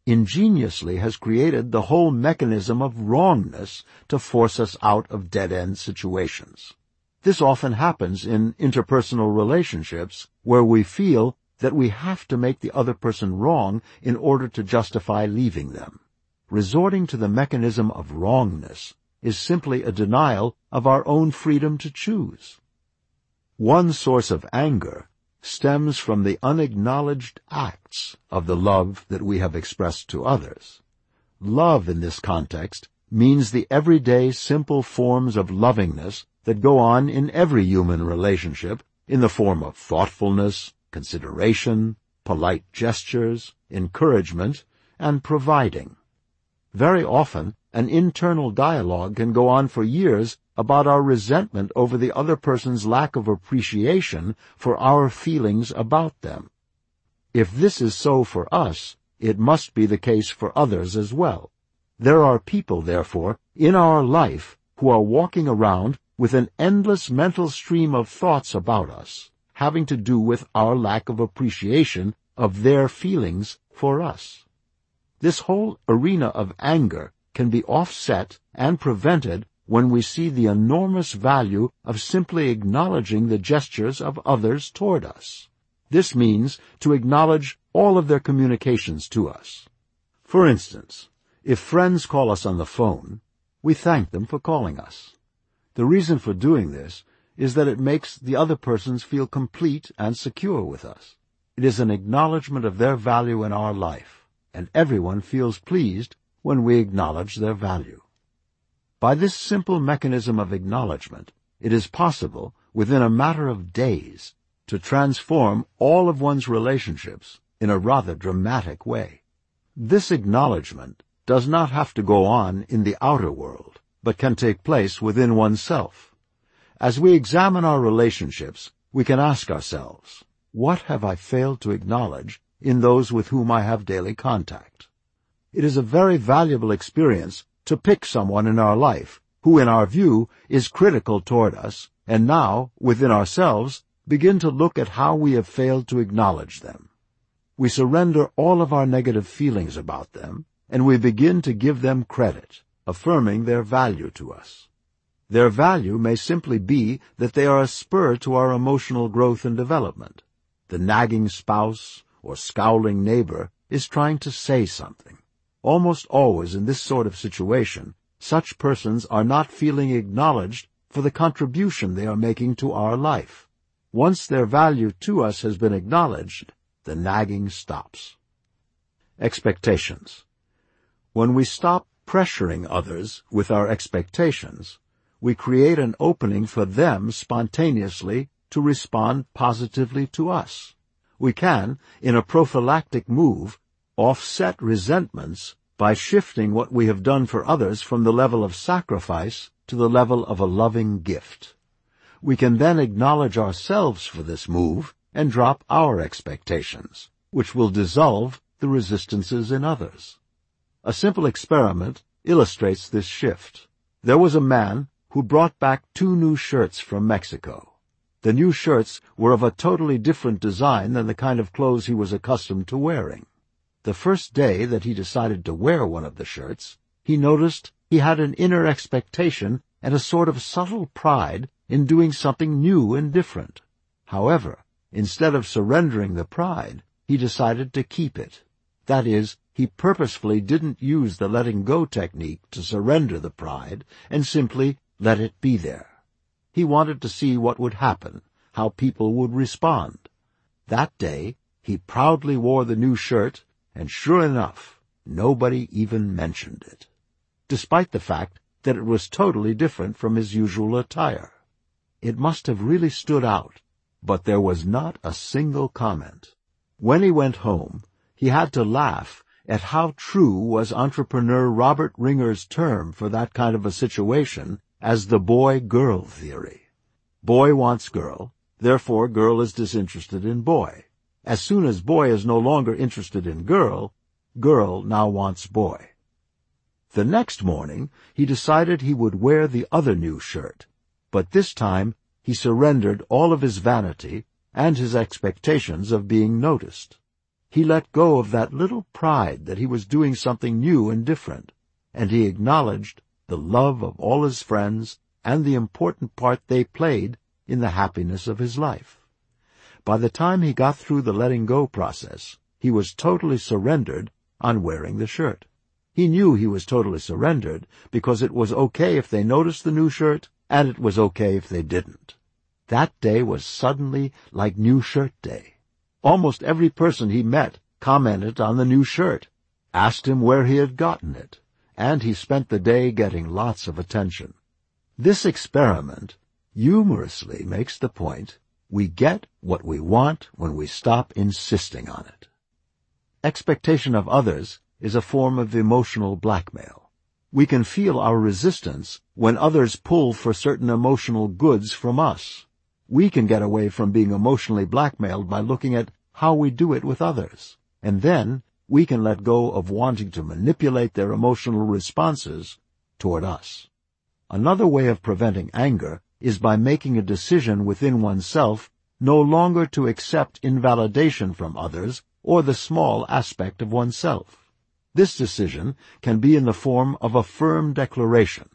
ingeniously has created the whole mechanism of wrongness to force us out of dead-end situations. This often happens in interpersonal relationships where we feel that we have to make the other person wrong in order to justify leaving them. Resorting to the mechanism of wrongness is simply a denial of our own freedom to choose. One source of anger stems from the unacknowledged acts of the love that we have expressed to others. Love in this context means the everyday simple forms of lovingness that go on in every human relationship in the form of thoughtfulness, consideration, polite gestures, encouragement, and providing. Very often, an internal dialogue can go on for years about our resentment over the other person's lack of appreciation for our feelings about them. If this is so for us, it must be the case for others as well. There are people, therefore, in our life who are walking around with an endless mental stream of thoughts about us, having to do with our lack of appreciation of their feelings for us. This whole arena of anger can be offset and prevented when we see the enormous value of simply acknowledging the gestures of others toward us. This means to acknowledge all of their communications to us. For instance, if friends call us on the phone, we thank them for calling us. The reason for doing this is that it makes the other persons feel complete and secure with us. It is an acknowledgement of their value in our life, and everyone feels pleased when we acknowledge their value. By this simple mechanism of acknowledgement, it is possible, within a matter of days, to transform all of one's relationships in a rather dramatic way. This acknowledgement does not have to go on in the outer world, but can take place within oneself. As we examine our relationships, we can ask ourselves, what have I failed to acknowledge in those with whom I have daily contact? It is a very valuable experience to pick someone in our life who, in our view, is critical toward us, and now, within ourselves, begin to look at how we have failed to acknowledge them. We surrender all of our negative feelings about them, and we begin to give them credit, affirming their value to us. Their value may simply be that they are a spur to our emotional growth and development. The nagging spouse or scowling neighbor is trying to say something. Almost always in this sort of situation, such persons are not feeling acknowledged for the contribution they are making to our life. Once their value to us has been acknowledged, the nagging stops. Expectations. When we stop pressuring others with our expectations, we create an opening for them spontaneously to respond positively to us. We can, in a prophylactic move, offset resentments by shifting what we have done for others from the level of sacrifice to the level of a loving gift. We can then acknowledge ourselves for this move and drop our expectations, which will dissolve the resistances in others. A simple experiment illustrates this shift. There was a man who brought back two new shirts from Mexico. The new shirts were of a totally different design than the kind of clothes he was accustomed to wearing. The first day that he decided to wear one of the shirts, he noticed he had an inner expectation and a sort of subtle pride in doing something new and different. However, instead of surrendering the pride, he decided to keep it. That is, he purposefully didn't use the letting go technique to surrender the pride and simply let it be there. He wanted to see what would happen, how people would respond. That day, he proudly wore the new shirt, and sure enough, nobody even mentioned it, despite the fact that it was totally different from his usual attire. It must have really stood out, but there was not a single comment. When he went home, he had to laugh at how true was entrepreneur Robert Ringer's term for that kind of a situation as the boy-girl theory. Boy wants girl, therefore girl is disinterested in boy. As soon as boy is no longer interested in girl, girl now wants boy. The next morning, he decided he would wear the other new shirt, but this time he surrendered all of his vanity and his expectations of being noticed. He let go of that little pride that he was doing something new and different, and he acknowledged the love of all his friends and the important part they played in the happiness of his life. By the time he got through the letting go process, he was totally surrendered on wearing the shirt. He knew he was totally surrendered because it was okay if they noticed the new shirt, and it was okay if they didn't. That day was suddenly like New Shirt Day. Almost every person he met commented on the new shirt, asked him where he had gotten it, and he spent the day getting lots of attention. This experiment humorously makes the point, we get what we want when we stop insisting on it. Expectation of others is a form of emotional blackmail. We can feel our resistance when others pull for certain emotional goods from us. We can get away from being emotionally blackmailed by looking at how we do it with others, and then we can let go of wanting to manipulate their emotional responses toward us. Another way of preventing anger is by making a decision within oneself no longer to accept invalidation from others or the small aspect of oneself. This decision can be in the form of a firm declaration.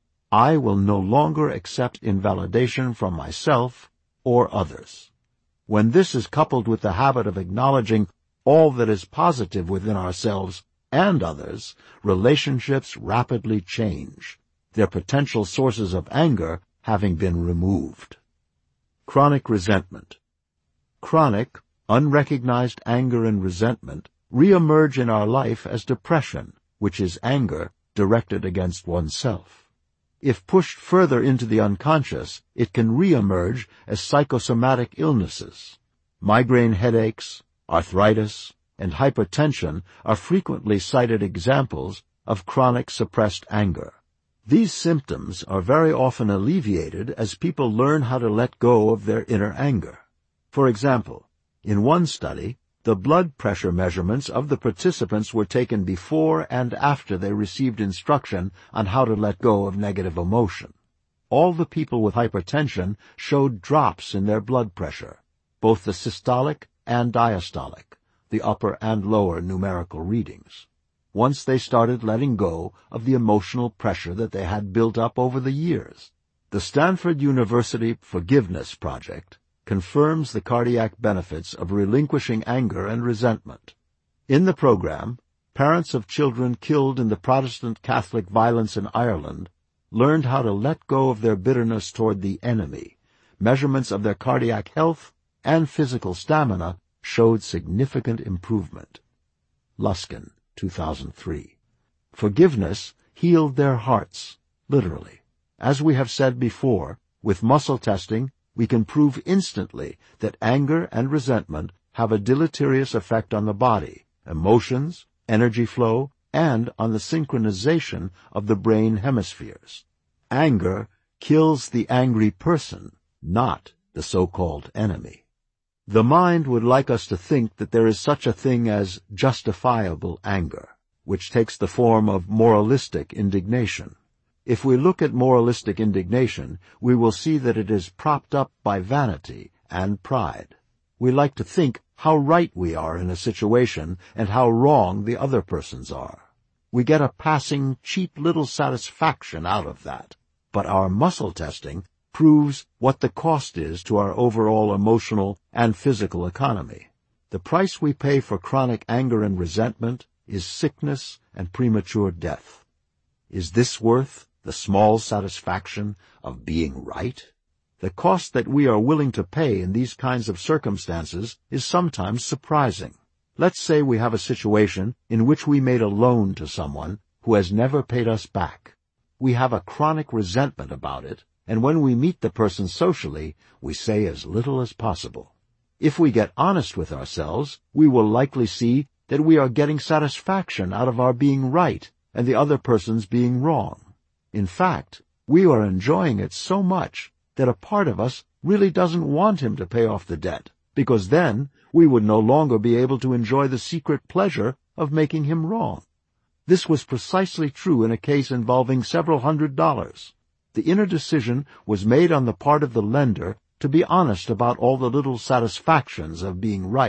I will no longer accept invalidation from myself or others. When this is coupled with the habit of acknowledging all that is positive within ourselves and others, relationships rapidly change, their potential sources of anger having been removed. Chronic resentment. Chronic, unrecognized anger and resentment re-emerge in our life as depression, which is anger directed against oneself. If pushed further into the unconscious, it can re-emerge as psychosomatic illnesses. Migraine headaches, arthritis, and hypertension are frequently cited examples of chronic suppressed anger. These symptoms are very often alleviated as people learn how to let go of their inner anger. For example, in one study, the blood pressure measurements of the participants were taken before and after they received instruction on how to let go of negative emotion. All the people with hypertension showed drops in their blood pressure, both the systolic and diastolic, the upper and lower numerical readings, once they started letting go of the emotional pressure that they had built up over the years. The Stanford University Forgiveness Project confirms the cardiac benefits of relinquishing anger and resentment. In the program, parents of children killed in the Protestant Catholic violence in Ireland learned how to let go of their bitterness toward the enemy. Measurements of their cardiac health and physical stamina showed significant improvement. Luskin, two thousand three. Forgiveness healed their hearts, literally. As we have said before, with muscle testing, we can prove instantly that anger and resentment have a deleterious effect on the body, emotions, energy flow, and on the synchronization of the brain hemispheres. Anger kills the angry person, not the so-called enemy. The mind would like us to think that there is such a thing as justifiable anger, which takes the form of moralistic indignation. If we look at moralistic indignation, we will see that it is propped up by vanity and pride. We like to think how right we are in a situation and how wrong the other persons are. We get a passing, cheap little satisfaction out of that. But our muscle testing proves what the cost is to our overall emotional and physical economy. The price we pay for chronic anger and resentment is sickness and premature death. Is this worth the small satisfaction of being right? The cost that we are willing to pay in these kinds of circumstances is sometimes surprising. Let's say we have a situation in which we made a loan to someone who has never paid us back. We have a chronic resentment about it, and when we meet the person socially, we say as little as possible. If we get honest with ourselves, we will likely see that we are getting satisfaction out of our being right and the other person's being wrong. In fact, we are enjoying it so much that a part of us really doesn't want him to pay off the debt, because then we would no longer be able to enjoy the secret pleasure of making him wrong. This was precisely true in a case involving several hundred dollars. The inner decision was made on the part of the lender to be honest about all the little satisfactions of being right,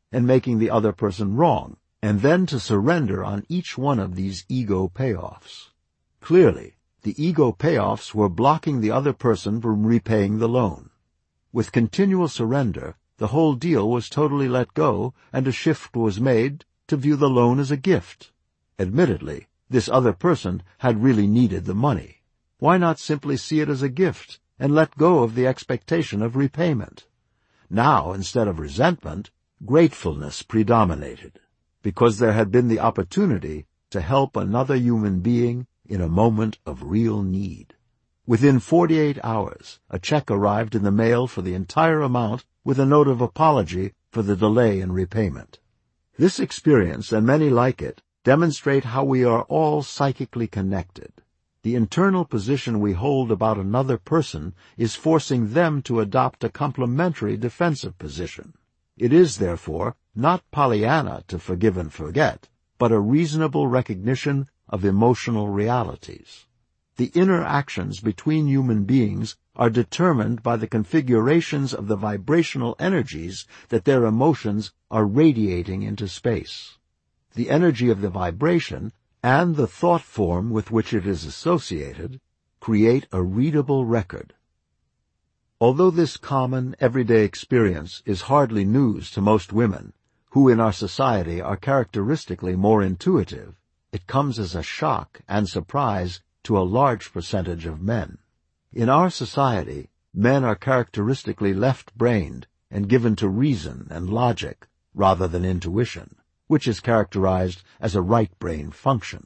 and making the other person wrong, and then to surrender on each one of these ego payoffs. Clearly, the ego payoffs were blocking the other person from repaying the loan. With continual surrender, the whole deal was totally let go, and a shift was made to view the loan as a gift. Admittedly, this other person had really needed the money. Why not simply see it as a gift and let go of the expectation of repayment? Now, instead of resentment, gratefulness predominated, because there had been the opportunity to help another human being in a moment of real need. Within forty-eight hours, a check arrived in the mail for the entire amount with a note of apology for the delay in repayment. This experience, and many like it, demonstrate how we are all psychically connected. The internal position we hold about another person is forcing them to adopt a complementary defensive position. It is, therefore, not Pollyanna to forgive and forget, but a reasonable recognition of emotional realities. The interactions between human beings are determined by the configurations of the vibrational energies that their emotions are radiating into space. The energy of the vibration and the thought form with which it is associated create a readable record. Although this common, everyday experience is hardly news to most women, who in our society are characteristically more intuitive, it comes as a shock and surprise to a large percentage of men. In our society, men are characteristically left-brained and given to reason and logic rather than intuition, which is characterized as a right brain function.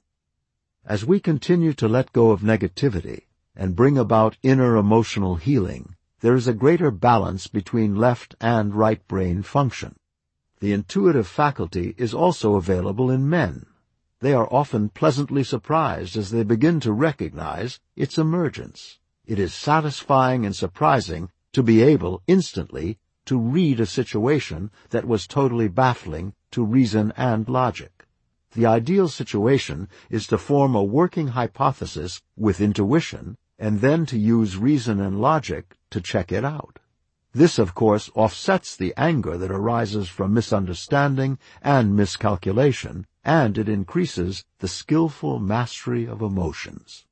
As we continue to let go of negativity and bring about inner emotional healing, there is a greater balance between left and right brain function. The intuitive faculty is also available in men. They are often pleasantly surprised as they begin to recognize its emergence. It is satisfying and surprising to be able instantly to read a situation that was totally baffling to reason and logic. The ideal situation is to form a working hypothesis with intuition and then to use reason and logic to check it out. This, of course, offsets the anger that arises from misunderstanding and miscalculation, and it increases the skillful mastery of emotions.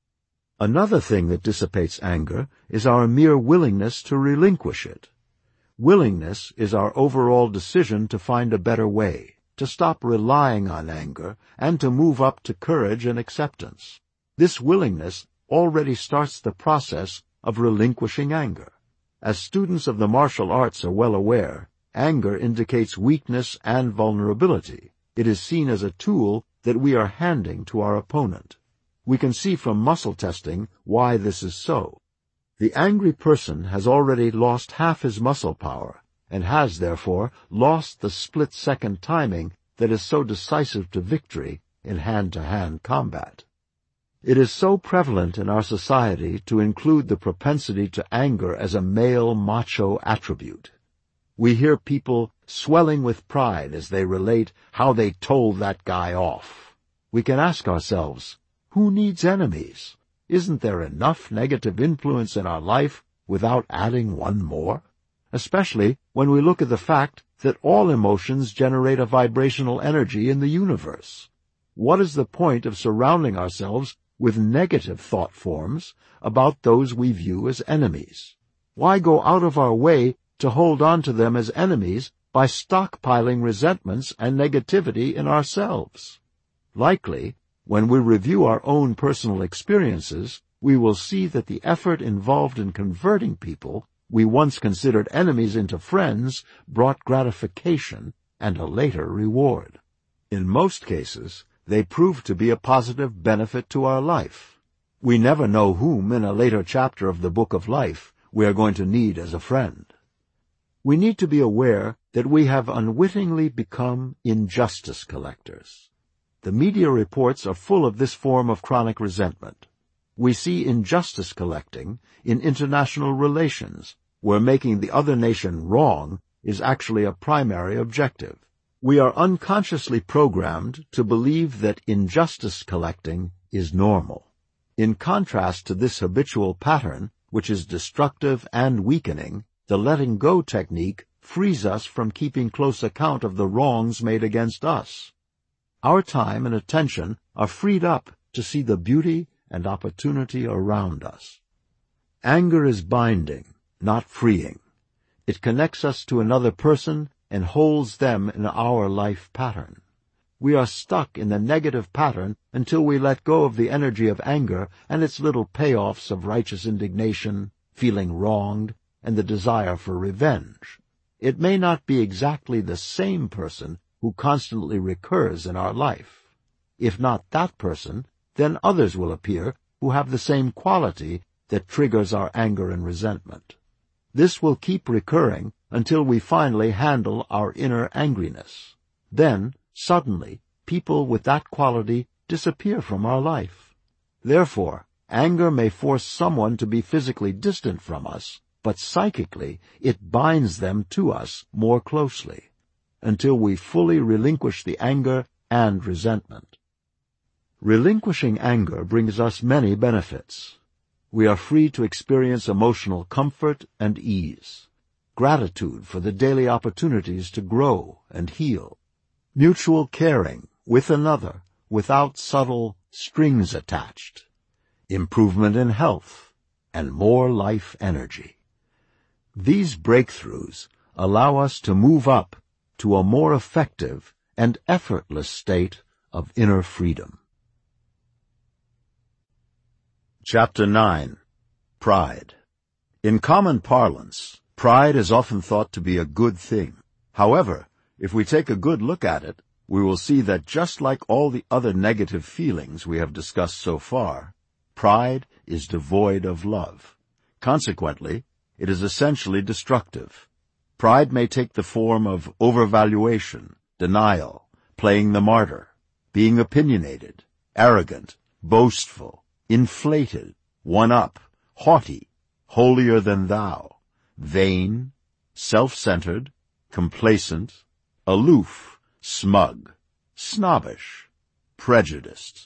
Another thing that dissipates anger is our mere willingness to relinquish it. Willingness is our overall decision to find a better way, to stop relying on anger, and to move up to courage and acceptance. This willingness already starts the process of relinquishing anger. As students of the martial arts are well aware, anger indicates weakness and vulnerability. It is seen as a tool that we are handing to our opponent. We can see from muscle testing why this is so. The angry person has already lost half his muscle power, and has, therefore, lost the split-second timing that is so decisive to victory in hand-to-hand combat. It is so prevalent in our society to include the propensity to anger as a male macho attribute. We hear people swelling with pride as they relate how they told that guy off. We can ask ourselves, who needs enemies? Isn't there enough negative influence in our life without adding one more? Especially when we look at the fact that all emotions generate a vibrational energy in the universe. What is the point of surrounding ourselves with negative thought forms about those we view as enemies? Why go out of our way to hold on to them as enemies by stockpiling resentments and negativity in ourselves? Likely, when we review our own personal experiences, we will see that the effort involved in converting people we once considered enemies into friends brought gratification and a later reward. In most cases, they proved to be a positive benefit to our life. We never know whom in a later chapter of the Book of Life we are going to need as a friend. We need to be aware that we have unwittingly become injustice collectors. The media reports are full of this form of chronic resentment. We see injustice collecting in international relations, where making the other nation wrong is actually a primary objective. We are unconsciously programmed to believe that injustice collecting is normal. In contrast to this habitual pattern, which is destructive and weakening, the letting go technique frees us from keeping close account of the wrongs made against us. Our time and attention are freed up to see the beauty and opportunity around us. Anger is binding, not freeing. It connects us to another person and holds them in our life pattern. We are stuck in the negative pattern until we let go of the energy of anger and its little payoffs of righteous indignation, feeling wronged, and the desire for revenge. It may not be exactly the same person who constantly recurs in our life. If not that person, then others will appear who have the same quality that triggers our anger and resentment. This will keep recurring until we finally handle our inner angriness. Then, suddenly, people with that quality disappear from our life. Therefore, anger may force someone to be physically distant from us, but psychically it binds them to us more closely, until we fully relinquish the anger and resentment. Relinquishing anger brings us many benefits. We are free to experience emotional comfort and ease, gratitude for the daily opportunities to grow and heal, mutual caring with another without subtle strings attached, improvement in health, and more life energy. These breakthroughs allow us to move up to a more effective and effortless state of inner freedom. Chapter nine. Pride. In common parlance, pride is often thought to be a good thing. However, if we take a good look at it, we will see that just like all the other negative feelings we have discussed so far, pride is devoid of love. Consequently, it is essentially destructive. Pride may take the form of overvaluation, denial, playing the martyr, being opinionated, arrogant, boastful, inflated, one-up, haughty, holier than thou, vain, self-centered, complacent, aloof, smug, snobbish, prejudiced,